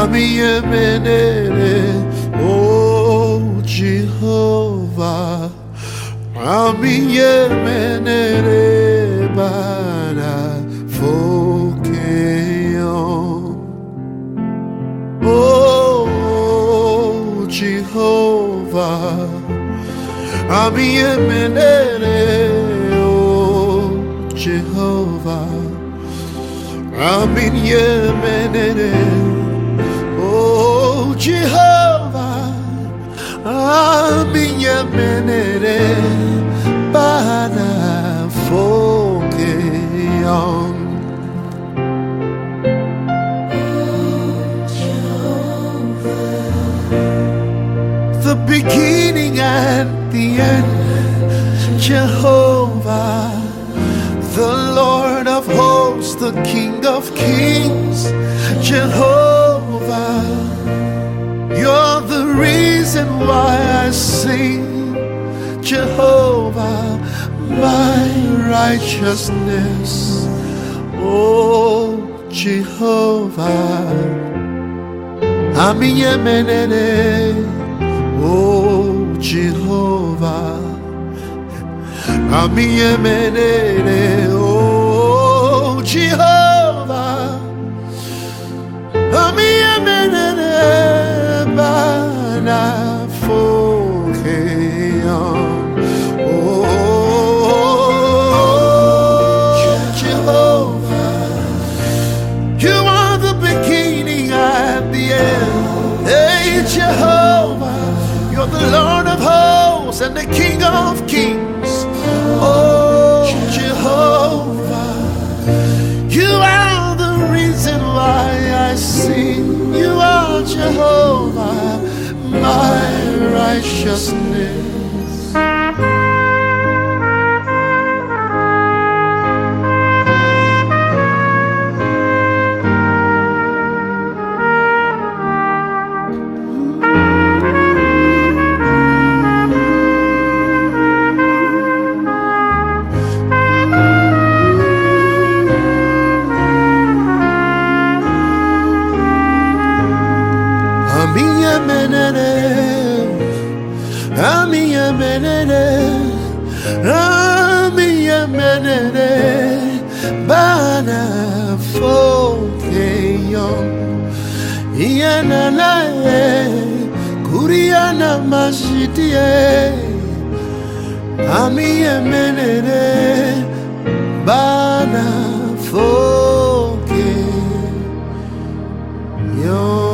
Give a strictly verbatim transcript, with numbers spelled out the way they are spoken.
Ami yemenere, oh Jehovah. Ami yemenere bara fokeyon. Oh Jehovah. Ami yemenere, oh Jehovah. Ami yemenere, oh Jehovah. Ami yemenere bana fokeyon. The beginning and the end, Jehovah, the Lord of hosts, the King of kings, Jehovah. You're the reason why I sing, Jehovah, my righteousness. Oh, Jehovah, Ami yemenere, oh, Jehovah, Ami yemenere, oh, Jehovah, Ami yemenere bana fokeyon. Oh, Jehovah, you are the beginning and the end. Hey, Jehovah, you're the Lord of hosts and the King of kings. Oh, Jehovah, you are the reason why I sing. You are Jehovah, my righteousness. Ami yemenere, Ami yemenere, Ami yemenere bana fokeyon. Iyana nae, kuriana mashitie. Ami yemenere bana fokeyon.